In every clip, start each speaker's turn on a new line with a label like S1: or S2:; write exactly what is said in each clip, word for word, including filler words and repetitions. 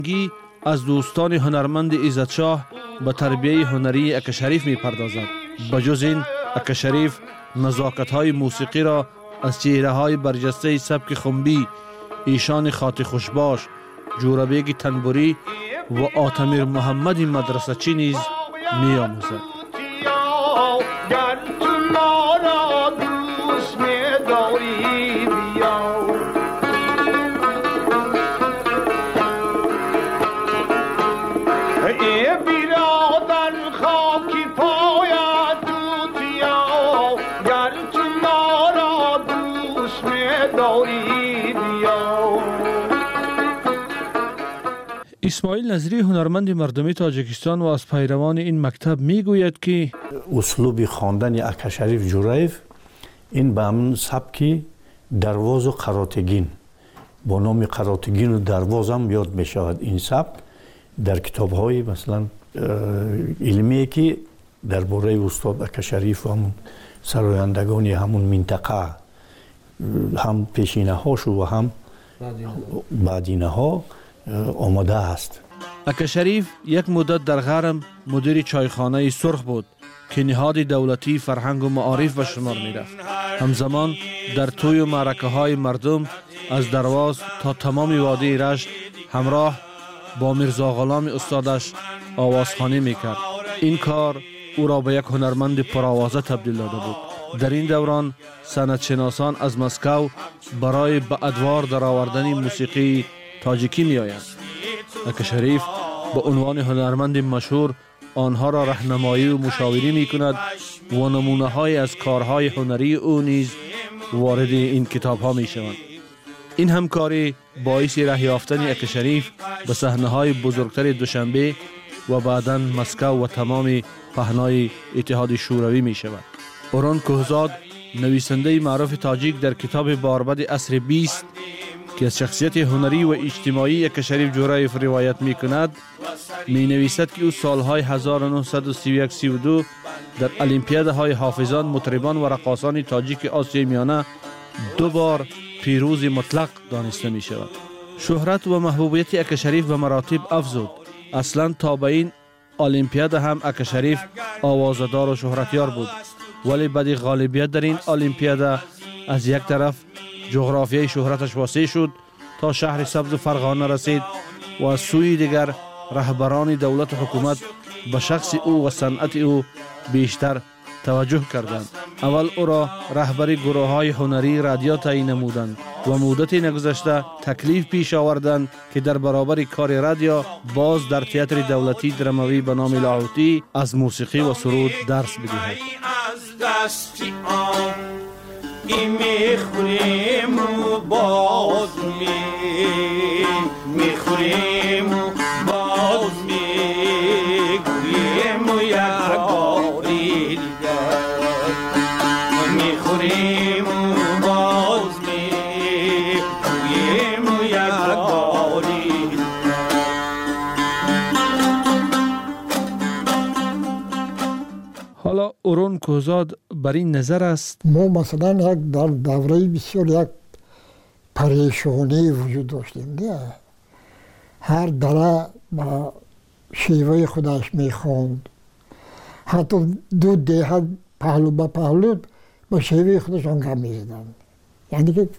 S1: از دوستان هنرمند عزتشاه به تربیه هنری اکشریف می پردازد. بجز این اکشریف نزاکت‌های موسیقی را از چهره‌های برجسته سبک خنبی ایشان خاطی خوشباش، جورابیگ تنبوری و آتمیر محمد مدرسه‌چی نیز می آموزد. اسماعیل نظری هنرمند مردمی تاجیکستان و از پیروان این مکتب میگوید که
S2: اسلوب خواندن اکشریف جورایف این به همون سبکی درواز و قراتگین با نام قراتگین و درواز هم یاد می شود. این سبک در کتاب های مثلا علمی که درباره استاد اکشریف و همون سرایندگانی همون منطقه هم پیشینه هاشو و هم بعدینه ها آماده است.
S1: اکشریف یک مدت در غرم مدیر چایخانه سرخ بود که نهاد دولتی فرهنگ و معارف به شمار می رفت. همزمان در توی و معرکه های مردم از درواز تا تمام وادی رشت همراه با میرزا غلام استادش آوازخوانی می کرد. این کار او را به یک هنرمند پرآوازه تبدیل داده بود. در این دوران سنت شناسان از مسکو برای به ادوار در آوردن موسیقی تاجیکی می آیند. اکشریف به عنوان هنرمند مشهور آنها را راهنمایی و مشاوری می کند و نمونه های از کارهای هنری او نیز وارد این کتاب ها می شوند. این همکاری باعث راه یافتن اکشریف به صحنه های بزرگتر دوشنبه و بعداً مسکو و تمام پهنای اتحاد شوروی می شود. اورون کوهزاد نویسنده معروف تاجیک در کتاب باربد عصر بیست که از شخصیت هنری و اجتماعی اکشریف جورایف روایت می کند می نویسد که او سالهای هزار و نهصد و سی و یک سی و دو در المپیادهای حافظان، مطربان و رقاصان تاجیک آسیای میانه دو بار پیروز مطلق دانسته می شود. شهرت و محبوبیت اکشریف به مراتب افزود. اصلا تا به این المپیاد هم اکشریف آوازدار و شهرتیار بود، ولی بعد غالبیت در این المپیاد از یک طرف جغرافیای شهرتش واسع شد تا شهر سبز فرغانه رسید و از سوی دیگر رهبران دولت و حکومت به شخص او و صنعت او بیشتر توجه کردند. اول او را رهبر گروه های هنری رادیو تعیین نمودند و مدت نگذشته تکلیف پیش آوردند که در برابر کار رادیو باز در تئاتر دولتی دراموی به نام لاهوتی از موسیقی و سرود درس بدهد.
S3: ای میخوریم و باز میخوریم و باز میگویم و یکاری دیگر میخوریم و باز میگویم و یکاری
S1: حالا اورون کوهزاد بر این نظر است
S4: ما مثلا یک در دوره بسیار یک پریشانی وجود داشتیم دیگه. هر دره با شیوه خودش میخوند، حتی دو دهه پهلو به پهلو با شیوه خودش آنگه میزدن، یعنی که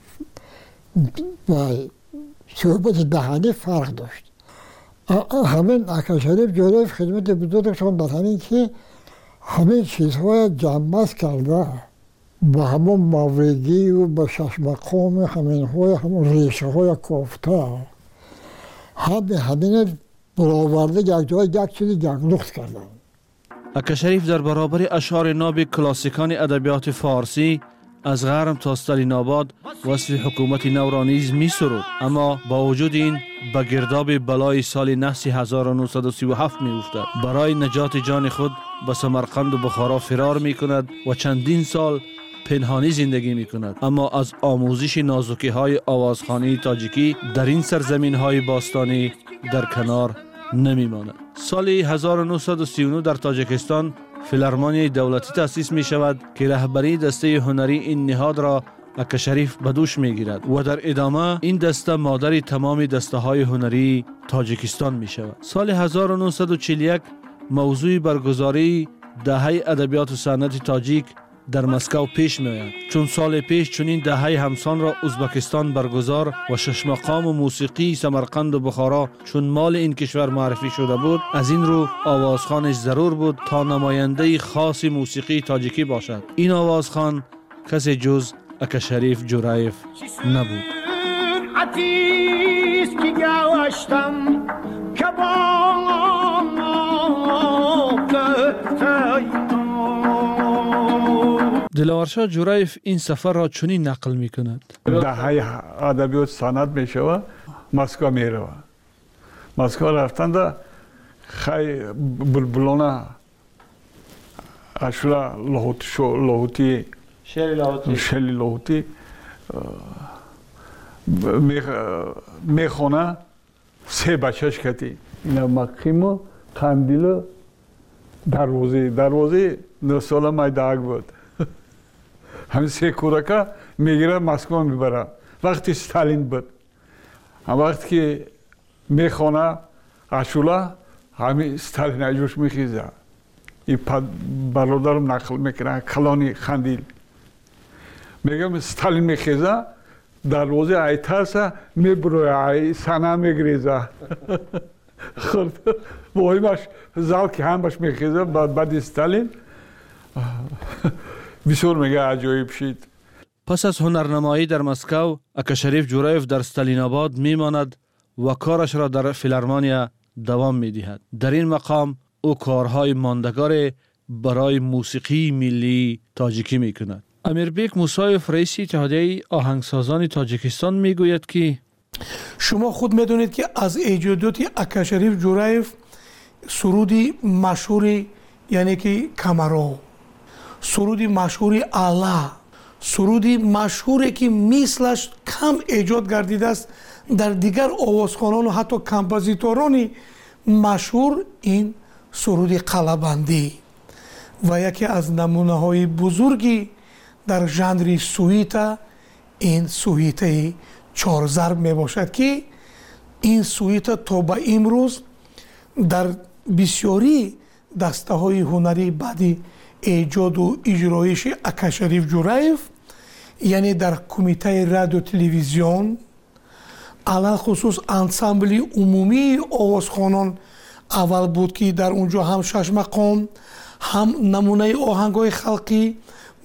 S4: صحبت دهانی فرق داشت. همین اکشریف جورایف خدمت بزرگشان در همین که همین چیزهای جمع‌بست کرده با همون ماوریگی و با شش مقام همین های همون ریشه های کافته همین همین برآورده یک جای یک چیزی جنگلوخت کردن.
S1: اکشریف در برابر اشعار ناب کلاسیکان ادبیات فارسی از غرم تا استالین آباد وصف حکومت نو را نیز می سرود، اما با وجود این به گرداب بلای سال نحس هزار و نهصد و سی و هفت می افتد. برای نجات جان خود به سمرقند و بخارا فرار می کند و چندین سال پنهانی زندگی می کند، اما از آموزش نازکی های آوازخوانی تاجیکی در این سرزمین های باستانی در کنار نمی ماند. سال هزار و نهصد و سی و نه در تاجیکستان فیلارمونی دولتی تأسیس می شود که رهبری دسته هنری این نهاد را اکا شریف به دوش می گیرد و در ادامه این دسته مادر تمام دسته های هنری تاجیکستان می شود. سال هزار و نهصد و چهل و یک موضوع برگزاری دهه ادبیات و صنعت تاجیک در مسکو پیش می آید. چون سال پیش چنین دهه همسان را ازبکستان برگزار و شش مقام و موسیقی سمرقند و بخارا چون مال این کشور معرفی شده بود، از این رو آوازخانش ضرور بود تا نماینده خاص موسیقی تاجیکی باشد. این آوازخان کسی جز اکا شریف جورایف نبود. دلاورشاه جورایف این سفر را چنین نقل می کند:
S5: دهه ادبیات صنعت می شود، مسکو می رود. مسکو رفتند خیلی بلبلانه اشلا لاهوتی شو لاهوتی
S3: شری لاهوتی
S5: شری لاهوتی میخونه سه بچهش کتی اینا مقیم قندیل دروازه دروازه نه ساله مایداگ بود. همین سه کودک میگیره مسکو میبره. وقتی ستالین بود، وقتی که میخونه اشولا همین ستالین اجوش میخیزه. این برادرم نقل میکنه کلانی خندیل. میگم ستالین میخیزه دروازه ایتاسه میبروه ای سنا میگریزه. خورد وایمش زال که هم باش میخیزه بعد بعد ستالین بسیار میگه عجایب شید.
S1: پس از هنرنمایی در مسکو، اکا شریف جورایف در استالین آباد میماند و کارش را در فیلارمونیا دوام میدهد. در این مقام او کارهای ماندگار برای موسیقی ملی تاجیکی میکند. امیربیک موسایف رئیس اتحادیه آهنگسازان تاجیکستان میگوید که
S6: شما خود میدونید که از ایجادات اکا شریف جورایف سرودی مشهوری یعنی که کمرو، سرودی مشهوری اعلی، سرودی مشهوری که مثلش کم ایجاد گردیده است در دیگر آوازخوانان و حتی کمپوزیتورانی مشهور این سرودی قلبندی و یکی از نمونه های بزرگی در ژانر سویت این سویت چهار ضرب می باشد که این سویت تا به امروز در بسیاری دسته های هنری بعدی ایجاد و اجرایش اکا شریف جورایف یعنی در کمیته رادیو تلویزیون علل خصوص انسامبلی عمومی آوازخوانان اول بود که در اونجا هم شش مقام هم نمونه آهنگای خلقی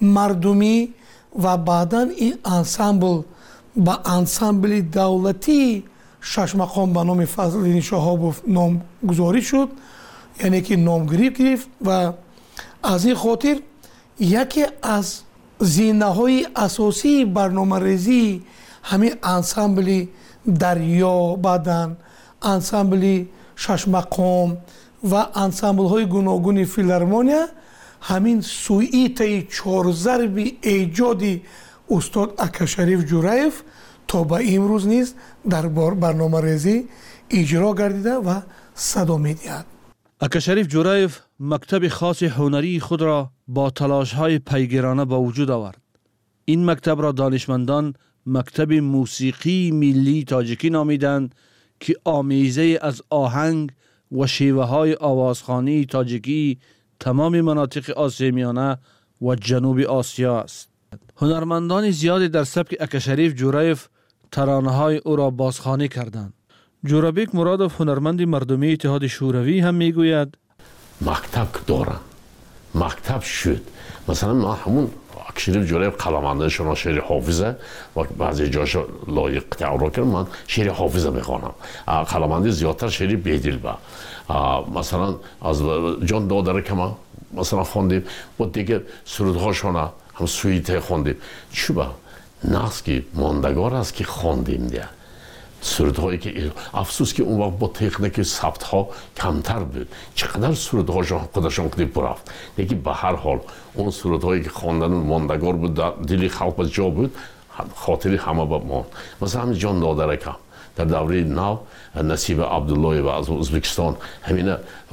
S6: مردمی و بعدا این انسامبل با انسامبل دولتی شش مقام به نام فضلالدین شهابوف نام گذاری شد، یعنی که نامگیری گرفت و از این خاطر یکی از زینه های اساسی برنامه ریزی همین انسامبل دریا، بعدن انسامبل شش مقام و انسامبل های گوناگون فیلارمونیا همین سویت چهار ضرب ایجادی استاد اکا شریف جورایف تا به امروز نیز در برنامه ریزی اجرا گردیده و صدا می‌دهد.
S1: اکا شریف جورایف مکتب خاص هنری خود را با تلاش‌های پیگیرانه با وجود آورد. این مکتب را دانشمندان مکتب موسیقی ملی تاجیکی نامیدند که آمیزه از آهنگ و شیوه‌های آوازخوانی تاجیکی تمام مناطق آسیای میانه و جنوب آسیا است. هنرمندان زیادی در سبک اکا شریف جورایف ترانه‌های او را بازخوانی کردند. جورابیک مرادوف هنرمند مردمی اتحاد شوروی هم میگوید
S7: مکتب دارم، مکتب شد. مثلا ما همون اکا شریف جورایف قلمنده شما شعر حافظه و بعضی جاش لایق تعارف کردم، من شعر حافظه میخوانم. قلمنده زیادتر شعر بیدل با مثلا از جان دادره که ما مثلا خوندیم و دیگه سرودهاشون هم سویته خوندیم. چی با نقص که ماندگار است که خوندیم دیگه سرودهایی که افسوس که اون وقت با تکنیک ثبت ها کمتر بود. چقدر سرودهاشون خودشون کلیپ برفت. دیگه به هر حال اون سرودهایی که خواندن ماندگار بود در دل خلق به جا بود، خاطری همه با ما. مثلا همین جان دادره که در دوره نو نصیب عبدالله و از ازبکستان همین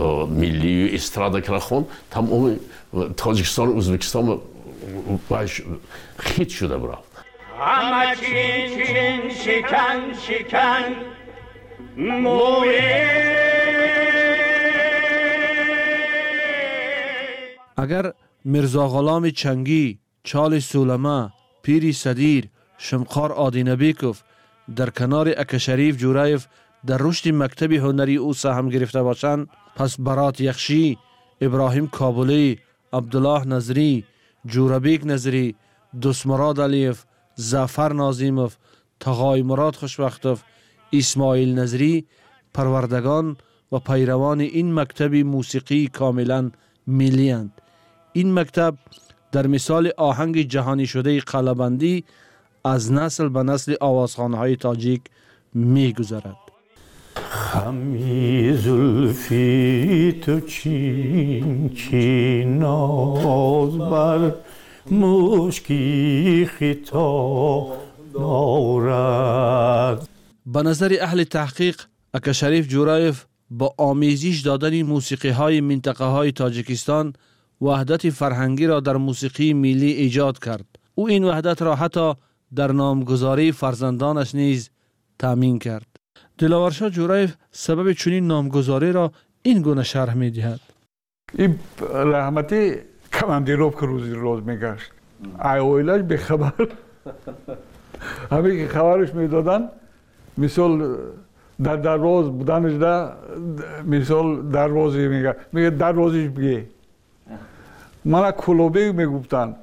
S7: ملی و استرادا که خوند تمام تاجیکستان و ازبکستان خیت شده برفت.
S3: همه چین چین شکن شکن موی.
S1: اگر میرزا غلام چنگی، چال سولمه، پیری صدیر، شمقار آدینبیکوف در کنار اکشریف جورایف در رشد مکتب هنری او سهم گرفته باشند، پس برات یخشی، ابراهیم کابلی، عبدالله نظری، جوربیک نظری، دوستمراد علیف، زفر نازیموف، تقای مراد خوشبختوف، اسماعیل نظری پروردگان و پیروان این مکتب موسیقی کاملا ملی اند. این مکتب در مثال آهنگ جهانی شده قلبندی از نسل به نسل آوازخوان‌های تاجیک می گذرد.
S2: خمی زلفی تو چین چین ناز بر مشکی خطا دارد.
S1: به نظر اهل تحقیق، اکشریف جورایف با آمیزش دادن موسیقی های منطقه های تاجیکستان وحدت فرهنگی را در موسیقی ملی ایجاد کرد. او این وحدت را حتی در نامگذاری فرزندانش نیز تامین کرد. دلاور شاه جورایف سبب چنین نامگذاری را این گونه شرح می دهد.
S5: این رحمتی کماندیروف که روزی روز میگشت، اویلش به خبر همه که خبرش میدادن، مثال در دروازه بودنش ده، مثال دروازه میگه میگه دروازش بگی من کلوبی میگفتن،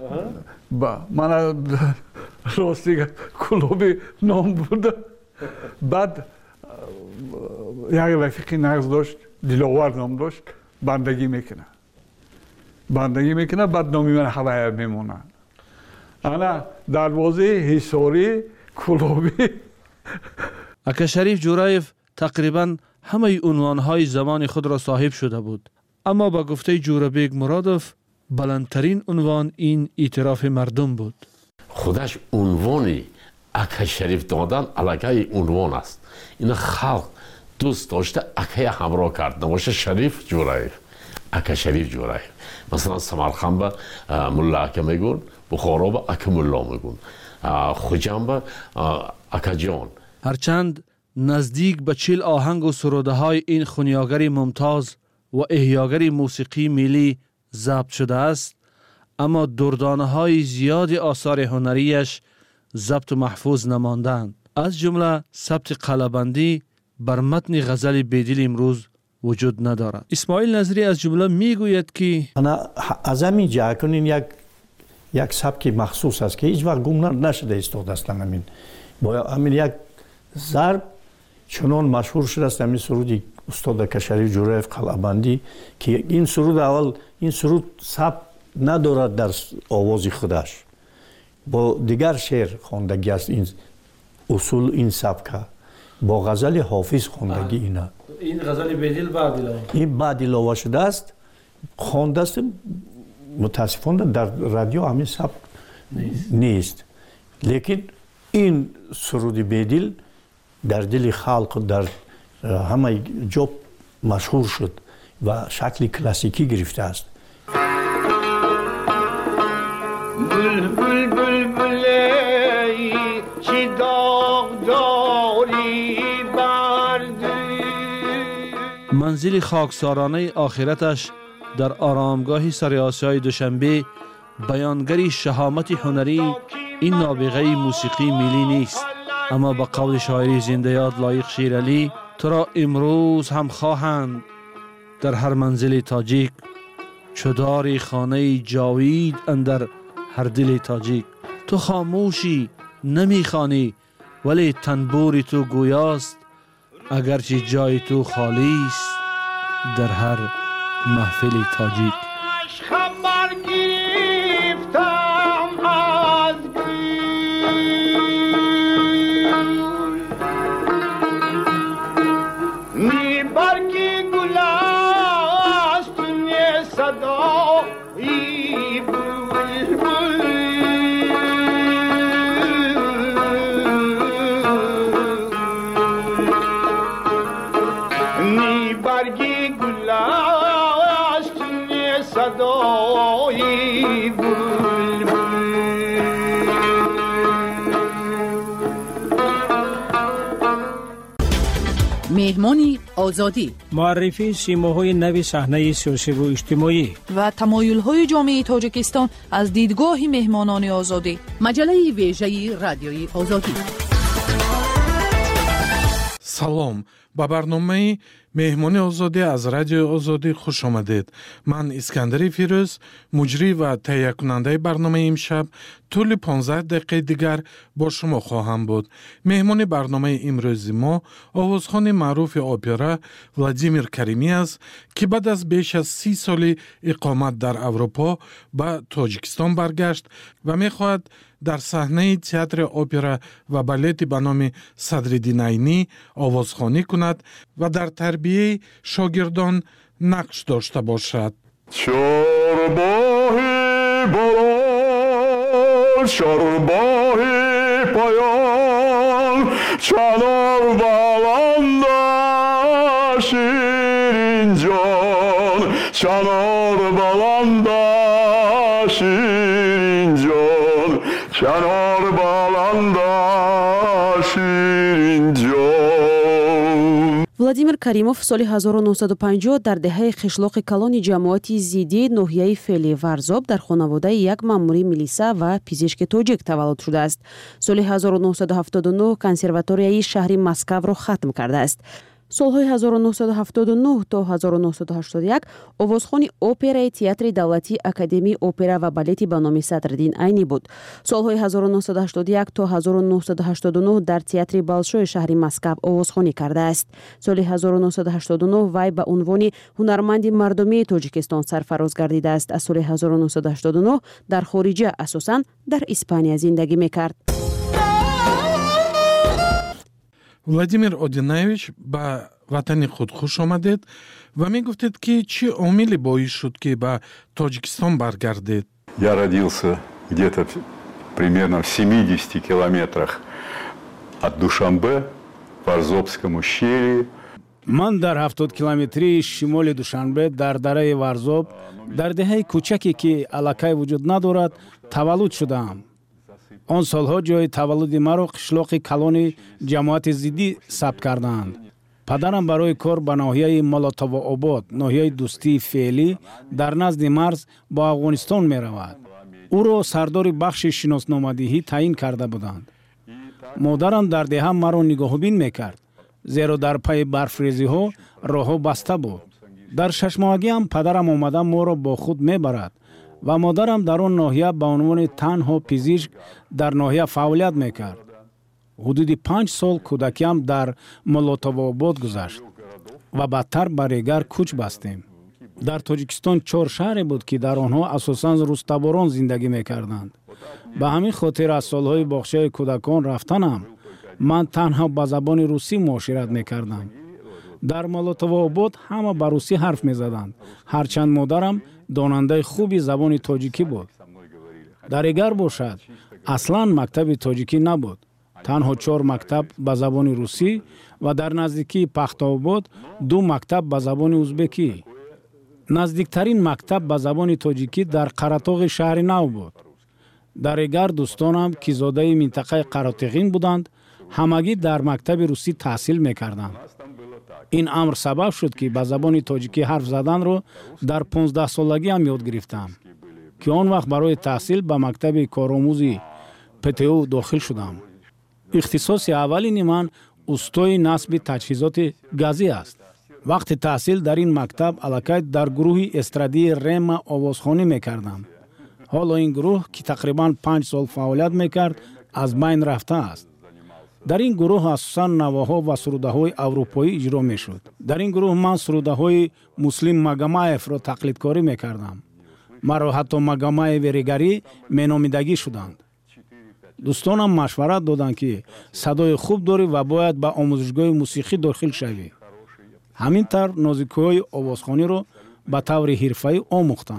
S5: من راستی کلوبی نام بوده. بعد یک رفیقی نغز داشت، دلاور نام داشت، بندگی میکنه بندگی میکنه بعد نامی من هوای میمونه. انا دروازه حصاری کلوبی.
S1: اکشریف جورایف تقریبا همه عنوانهای زمان خود را صاحب شده بود، اما با گفته جوربیک مرادوف بلندترین عنوان این اعتراف مردم بود.
S7: خودش عنوانی اکشریف دادن علاقه عنوان است. این خلق دوست داشته اکه همراه کرد، نماشه شریف جورایف، اکشریف جورایف. مثلا سمرقند به ملا اکه میگون، بخارا به اکه ملا میگون، خوجم به اکه جان.
S1: هرچند نزدیک به چل آهنگ و سروده های این خونیاگر ممتاز و احیاگر موسیقی ملی ضبط شده است، اما دردانه های زیاد آثار هنریش ضبط و محفوظ نماندند. از جمله ثبت قلبندی بر متن غزل بیدل امروز وجود ندارد. اسماعیل نظری از جمله میگوید که
S2: انا از همین جا کنین یک یک سبک مخصوص است که هیچ وقت گم نشده است دستم. همین با همین یک ضرب چنان مشهور شده است همین سرودی استاد اکشریف جورایف قلبندی که این سرود اول این سرود سبک ندارد در آواز خودش، با دیگر شعر خواندگی است. این اصول این سبک با غزل حافظ خواندگی اینا.
S1: این غزل بیدل بعد علاوه
S2: این بعد علاوه شده است، خوانده است. متاسفانه در رادیو همین سبک نیست. نیست لیکن این سرود بیدل در دل خلق در همه جا مشهور شد و شکل کلاسیکی گرفته است.
S3: بلبل بلبلی چی داغ داری بردی.
S1: منزل خاکسارانه آخرتش در آرامگاه سریاسیای دوشنبه بیانگری شهامت هنری این نابغه موسیقی ملی نیست، اما با قول شاعری زنده یاد لایق شیرعلی تو را امروز هم خواهند در هر منزل تاجیک، چداری خانه جاوید اندر هر دل تاجیک. تو خاموشی نمیخوانی ولی تنبور تو گویاست، اگرچه جای تو خالی است در هر محفل تاجیک.
S3: خبر گرفتم از نی برگی گل است نی صدایی بلبل. نی برگی گل است نی صدایی بلبل.
S8: مهمانی آزادی،
S9: معرفی سیماهای نو صحنه سیاسی و اجتماعی
S8: و تمایل‌های جامعه تاجیکستان از دیدگاه مهمانان آزادی. مجله ویژه رادیوی آزادی.
S10: سلام، با برنامه مهمانی آزادی از رادیو آزادی خوش آمدید. من اسکندر فیروز، مجری و تهیه کننده برنامه امشب، طول پانزده دقیقه دیگر با شما خواهم بود. مهمان برنامه امروز ما آوازخوان معروف اپرا ولادیمیر کریمی است که بعد از بیش از سی سال اقامت در اروپا به تاجیکستان برگشت و می‌خواهد در صحنه تئاتر اپرا و بالت به نام صدرالدین عینی آوازخوانی کند و در تربیه شاگردان نقش داشته باشد.
S11: چرباهی بران، چرباهی پایان، چنار بلند شیرین جان، چنار بلند شیرین جان، چنار بلند شیرین جان.
S12: владимир каримов соли ҳазору нуҳсаду панҷоҳ дар деҳаи қишлоқи калони ҷамоати зиддии ноҳияи феъли варзоб дар хонаводаи як маъмури милиса ва пизишки тоҷик таваллуд шудааст. соли ҳазору нуҳсаду ҳафтоду нӯҳ консерваторияи шаҳри Москавро хатм кардааст. солҳои ҳазору нуҳсаду ҳафтоду нӯҳ то ҳазору нуҳсаду ҳаштоду як овозхони операи театри давлатии академияи опера ва балети ба номи Садриддин Айни буд. солҳои ҳазору нуҳсаду ҳаштоду як то ҳазору нуҳсаду ҳаштоду нӯҳ дар театри Балшои шаҳри Москав овозхонӣ кардааст. соли ҳазору нуҳсаду ҳаштоду нӯҳ вай ба унвони ҳунарманди мардумии Тоҷикистон сарфароз гардидааст. аз соли ҳазору нуҳсаду ҳаштоду нӯҳ дар хориҷа, асосан дар Испания зиндагӣ мекард.
S10: владимир одинаевич, ба ватани худ хуш омадед ва мегуфтед ки чӣ омили боис шуд ки ба Тоҷикистон баргардед?
S11: Я родился где-то примерно в семидесяти километрах от Душанбе, в Варзобском ущелье.
S9: ман дар ҳафтод километри шимоли Душанбе дар дараи Варзоб, дар деҳаи кӯчаке ки аллакай вуҷуд надорад, таваллуд шудаам. он солҳо ҷои таваллуди маро қишлоқи калони ҷамоати зиддӣ сабт кардаанд. падарам барои кор ба ноҳияи Молотовообод, ноҳияи дӯстии феълӣ дар назди марз ба Афғонистон меравад. ӯро сардори бахши шиносномадиҳӣ таъин карда буданд. модарам дар деҳа маро нигоҳубин мекард, зеро дар пайи барфрезиҳо роҳҳо баста буд. дар шашмоҳагиам падарам омада моро бо худ мебарад ва модарам дар он ноҳия ба унвони танҳо пизишк дар ноҳия фаъолият мекард. ҳудуди панҷ сол кӯдакиам дар Молотовообод гузашт ва баъдтар ба Регар кӯч бастем. дар Тоҷикистон чор шаҳре буд ки дар онҳо асосан рӯстаборон зиндагӣ мекарданд. ба ҳамин хотир аз солҳои бохшаи кӯдакон рафтанам ман танҳо ба забони русӣ муошират мекардам. дар Молотовообод ҳама ба русӣ ҳарф мезаданд, ҳарчанд модарам донандаи хуби забони тоҷикӣ буд. дар Регар бошад, аслан мактаби тоҷикӣ набуд, танҳо чор мактаб ба забони русӣ ва дар наздикии Пахтаобод ду мактаб ба забони узбекӣ. наздиктарин мактаб ба забони тоҷикӣ дар Қаратоғи шаҳри Нав буд. дар Регар дӯстонам ки зодаи минтақаи Қаратоғин буданд, ҳамагӣ дар мактаби русӣ таҳсил мекарданд. ин амр сабаб шуд ки ба забони тоҷикӣ ҳарф заданро дар понздаҳсолагиам ёд гирифтам, ки он вақт барои таҳсил ба мактаби коромӯзи ПТУ дохил шудам. ихтисоси аввалини ман устои насби таҷҳизоти газӣ аст. вақти таҳсил дар ин мактаб аллакай дар гурӯҳи эстрадии Рема овозхонӣ мекардам. ҳоло ин гурӯҳ, ки тақрибан панҷ сол фаъолият мекард, аз байн рафтааст. дар ин гурӯҳ асосан навоҳо ва сурудаҳои аврупоӣ иҷро мешуд. дар ин гурӯҳ ман сурудаҳои Муслим Магомаевро тақлидкорӣ мекардам. маро ҳатто Магомаеви регарӣ меномидагӣ шуданд. дӯстонам машварат доданд ки садои хуб дорӣ ва бояд ба омӯзишгоҳи мусиқӣ дохил шавӣ. ҳамин тавр нозикиҳои овозхониро ба таври ҳирфаӣ омӯхтам.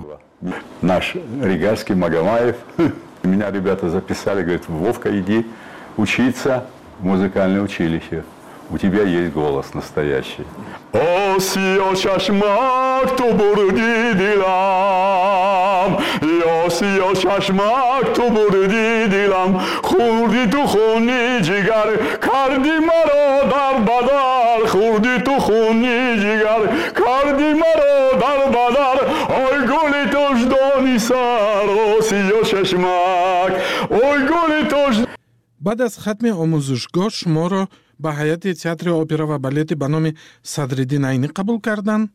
S11: Наш регарский Магомаев, меня ребята записали, говорят, Вовка, иди учиться в музыкальное училище. У тебя есть голос настоящий. Осио чашмак ту бурди дилам, راسیا چشمک تو بردی دلم خوردی تو خونی جگر کردی مرا در بدر خوردی تو خونی جگر کردی مرا در بدر آی گلی توش دانی سر راسیا چشمک آی گلی توش.
S10: بعد از ختم آموزشگاه شما را به هیئت театра опера و балет به نام صدرالدین عینی قبول کردند؟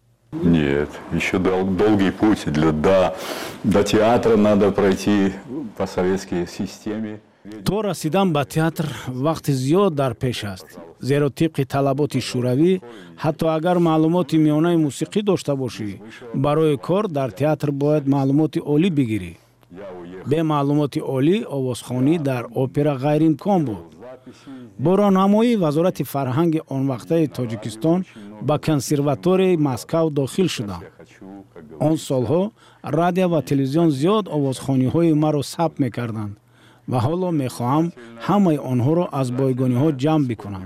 S11: Нет, еще дол- долгий путь. Для, до, до театра надо пройти по советской системе.
S9: то расидан ба театр вақти зиёд дар пеш аст, зеро тибқи талаботи шӯравӣ ҳатто агар маълумоти миёнаи мусиқӣ дошта бошӣ, барои кор дар театр бояд маълумоти олӣ бигирӣ. бе маълумоти олӣ овозхонӣ дар опера ғайриимкон буд. бо роҳнамоии вазорати фарҳанги онвақтаи тоҷикистон ба консерваторияи Москав дохил шудам. он солҳо радио ва телевизион зиёд овозхониҳои маро сабт мекарданд ва ҳоло мехоҳам ҳамаи онҳоро аз бойгониҳо ҷамъ бикунам.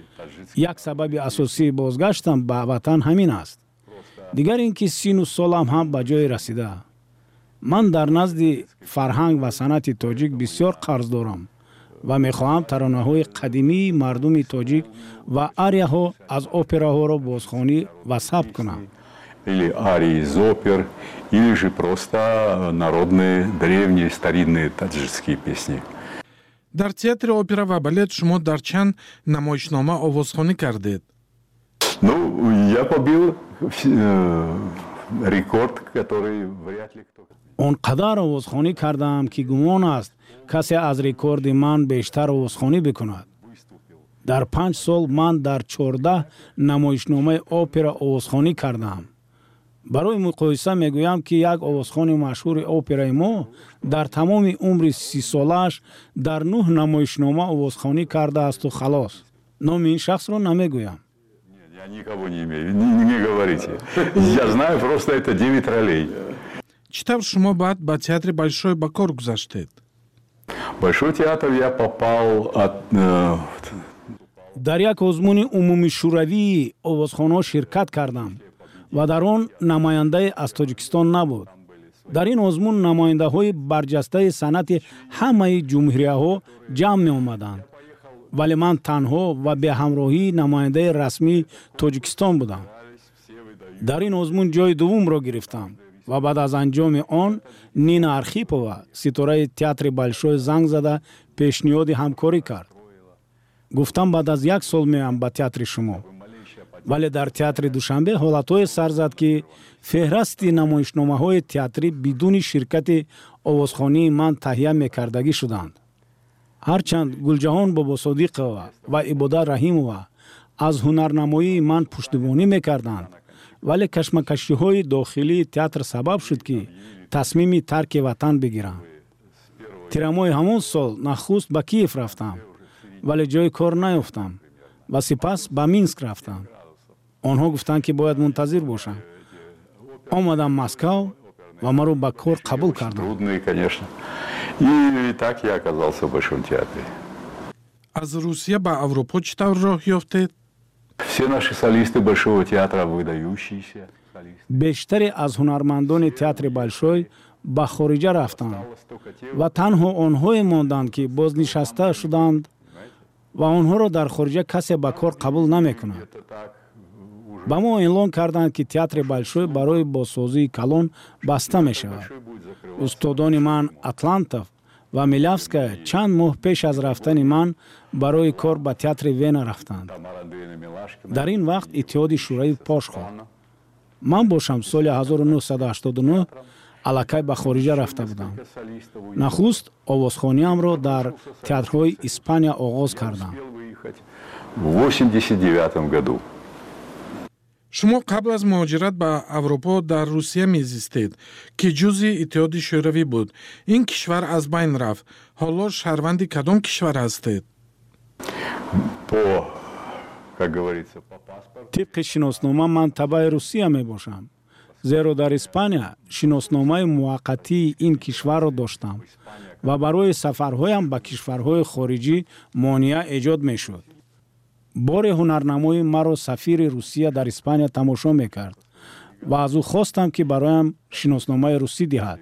S9: як сабаби асосии бозгаштам ба ватан ҳамин аст. дигар ин ки сину солам ҳам ба ҷое расида. ман дар назди фарҳанг ва санъати тоҷик бисёр қарз дорам ва мехоҳам таронаҳои қадимии мардуми тоҷик ва арияҳо аз операҳоро бозхонӣ ва сабт кунам.
S11: Или арии из опер, или же просто народные, древние, старинные таджикские песни.
S10: дар театри опера ва балет шумо дар чанд намоишнома овозхонӣ кардед?
S11: Ну, я побил э, рекорд, который вряд ли кто...
S9: он қадар овозхонӣ кардам ки гумон аст касе аз рекорди ман бештар овозхонӣ бикунад. дар панҷ сол ман дар чордаҳ намоишномаи опера овозхонӣ кардам. барои муқоиса мегӯям ки як овозхони машҳури операи мо дар тамоми умри сисолааш дар нӯҳ намоишнома овозхонӣ кардаасту халос. номи ин шахсро намегӯям.
S11: Я никого не имею, не, не говорите. Я знаю, просто это девять ролей.
S10: чӣ тавр шумо баъд ба театри Большой ба кор гузаштед?
S11: Большой театр я попал от... Э,
S9: дар як озмуни умумишӯравии овозхонҳо ширкат кардам ва дар он намояндае аз Тоҷикистон набуд. дар ин озмун намояндаҳои барҷастаи санъати ҳамаи ҷумҳурияҳо ҷамъ меомаданд, вале ман танҳо ва бе ҳамроҳии намояндаи расмии Тоҷикистон будам. дар ин озмун ҷои дуввумро гирифтам ва баъд аз анҷоми он Нина Архипова, ситораи театри Большой, занг зада пешниҳоди ҳамкорӣ кард. гуфтам баъд аз як сол меам ба театри шумо. вале дар театри Душанбе ҳолатҳое сар зад ки феҳрасти намоишномаҳои театрӣ бидуни ширкати овозхонии ман таҳия мекардагӣ шуданд. ҳарчанд Гулҷаҳон Бобосодиқова ва Ибодат Раҳимова аз ҳунарнамоии ман пуштибонӣ мекарданд, вале кашмакашиҳои дохилии театр сабаб шуд ки тасмими тарки ватан бигирам. тирамоҳи ҳамон сол нахуст ба Киев рафтам, вале ҷои кор наёфтам ва сипас ба Минск рафтам. онҳо гуфтанд ки бояд мунтазир бошам. омадам Москав ва маро ба кор қабул карданд.
S11: Трудные, конечно. И, и так я оказался в Большом театре.
S10: аз Русия ба Авропа чӣ тавр роҳ ёфтед?
S11: Все наши солисты Большого театра выдающиеся солисты.
S9: бештаре аз ҳунармандони театри Большой ба хориҷа рафтанд ва танҳо онҳое монданд ки бознишаста шуданд ва онҳоро дар хориҷа касе ба кор қабул намекунад. ба мо эълон карданд ки театри Большой барои бозсозии калон баста мешавад. устодони ман Атлантов ва Милявская чанд моҳ пеш аз рафтани ман барои кор ба театри Вена рафтанд. дар ин вақт иттиҳоди шӯравӣ пош хӯрд. ман бошам соли ҳазору нӯҳсаду ҳаштоду нӯҳ аллакай ба хориҷа рафта будам. нахуст овозхониамро дар театрҳои Испания оғоз кардам.
S11: В восемьдесят девятом году.
S10: шумо қабл аз муҳоҷират ба Аврупо дар Русия мезистед ки ҷузъи иттиҳоди шӯравӣ буд. ин кишвар аз байн рафт. ҳоло шаҳрванди кадом кишвар ҳастед?
S11: По, как говорится, по паспорту.
S9: тибқи шиноснома ман табаи Русия мебошам, зеро дар Испания шиносномаи муваққатии ин кишварро доштам ва барои сафарҳоям ба кишварҳои хориҷӣ монеа эҷод мешуд. боре ҳунарнамои маро сафири Русия дар Испания тамошо мекард ва аз ӯ хостам ки бароям шиносномаи русӣ диҳад,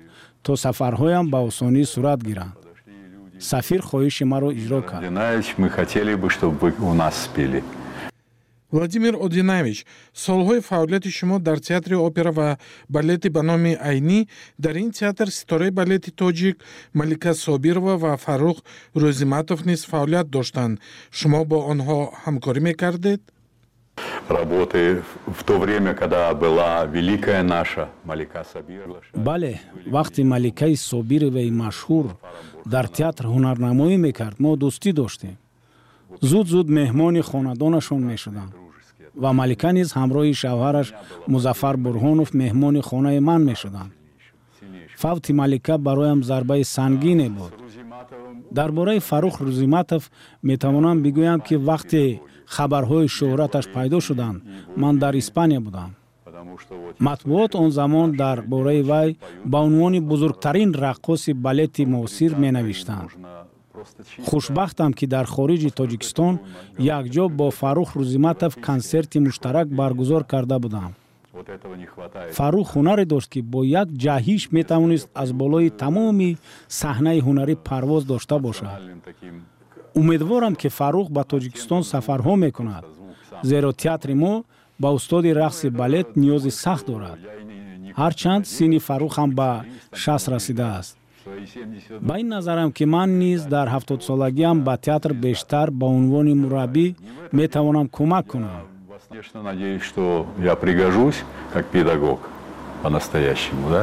S9: то сафарҳоям ба осонӣ сурат гиранд. Сафир хоҳиши маро иҷро кард.
S11: Мы хотели бы, чтобы вы у нас спели.
S10: Владимир Одинаевич, солҳои фаъолияти шумо дар театри опера ва балети ба номи Айнӣ, дар ин театр ситораи балети тоҷик Малика Собирова ва Фаррух Рӯзиматов низ фаъолият доштанд. Шумо бо онҳо ҳамкорӣ мекардед?
S11: Работы в то время, когда была великая наша Малика Собирова.
S9: Бале, вақти Маликаи Собироваи машҳур дар театр ҳунарнамоӣ мекард, мо дӯстӣ доштем. зуд-зуд меҳмони хонадонашон мешудам ва Малика низ ҳамроҳи шавҳараш Музаффар Бурҳонов меҳмони хонаи ман мешуданд. фавти Малика бароям зарбаи сангине буд. дар бораи Фаррух Рӯзиматов метавонам бигӯям, ки вақте хабарҳои шӯҳраташ пайдо шуданд, ман дар Испания будам. матбуот он замон дар бораи вай ба унвони бузургтарин раққоси балети муосир менавиштанд. хушбахтам, ки дар хориҷи Тоҷикистон якҷо бо Фаррух Рӯзиматов консерти муштарак баргузор карда будам. Фаррух ҳунаре дошт, ки бо як ҷаҳиш метавонист аз болои тамоми саҳнаи ҳунарӣ парвоз дошта бошад. умедворам, ки Фаррух ба Тоҷикистон сафарҳо мекунад, зеро театри мо ба устоди рақси балет ниёзи сахт дорад. ҳарчанд синни Фаррух ҳам ба шаст расидааст. ба ин назарам, ки ман низ дар ҳафтодсолагиам ба театр бештар ба унвони мураббӣ метавонам кӯмак кунам.
S11: Конечно, надеюсь, что я пригожусь как педагог по-настоящему, да?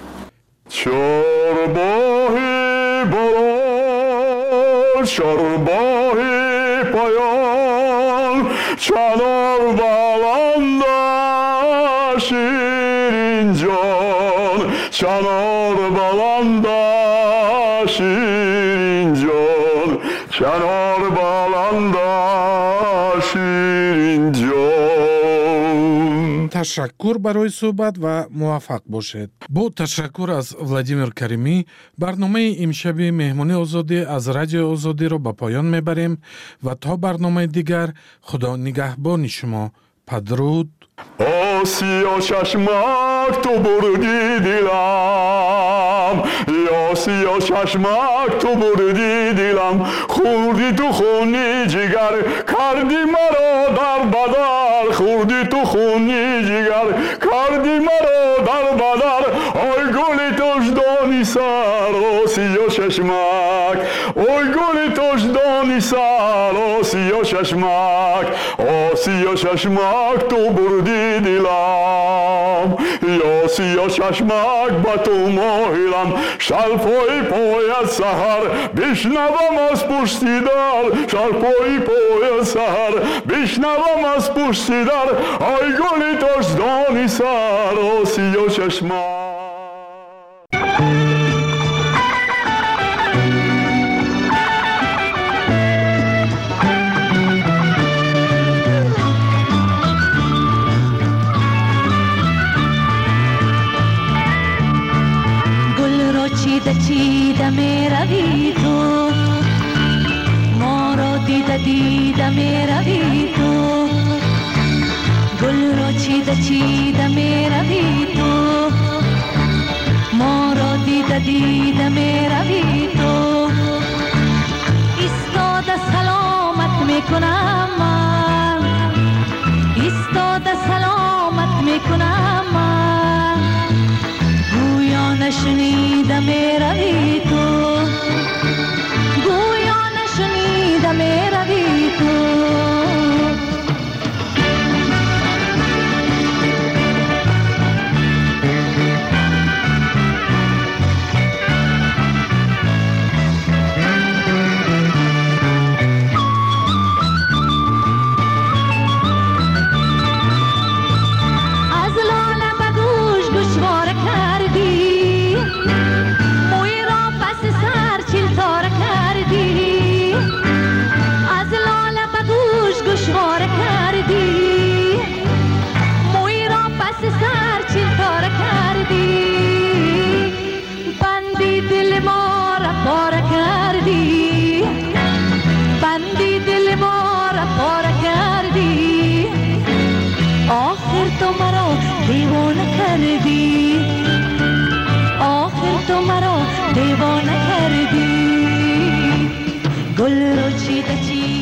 S11: Чорбоҳи болон, чорбоҳи поён, чанор баланда ширинҷон, чанор баланда ширинҷон, чанор баланда ширинҷон.
S10: Ташаккур барои суҳбат ва муваффақ бошед. Бо ташаккур аз Владимир Каримӣ, барномаи имшаби Меҳмони озодӣ аз Радиои Озодиро ба поён мебарем ва то барномаи дигар худо нигаҳбони шумо. Падруд.
S11: Осиё чашмак ту бурди дилам, осиё чашмак ту бурди дилам, хурди ту хуни ҷигар, карди маро дар бадар, хурди ту хуни ҷигар, карди маро дар бадар, ой гули тождони сар, осиё чашмак, ой гули тождони сар, осиё чашмак, осиё чашмак ту бурди дилам, осиё чашмак ба ту моҳилам, шарфои пояд саҳар бишнавам аз пушти дар, шарфои пояд саҳар бишнавам аз пушти дар, ой гули тождони сар, осиё чашмак.
S13: چیده چیده می روی تو، ما را دیده دیده می روی تو، گل را چیده چیده می روی تو، ما را دیده دیده می روی تو، ایستاده سلامت می کنم من، ایستاده سلامت می کنم من، گویا نشنیده می روی تو، گویا نشنیده می روی تو. آخر تو مرا دیوانه کردی، آخر تو مرا دیوانه کردی گل رو چیده چی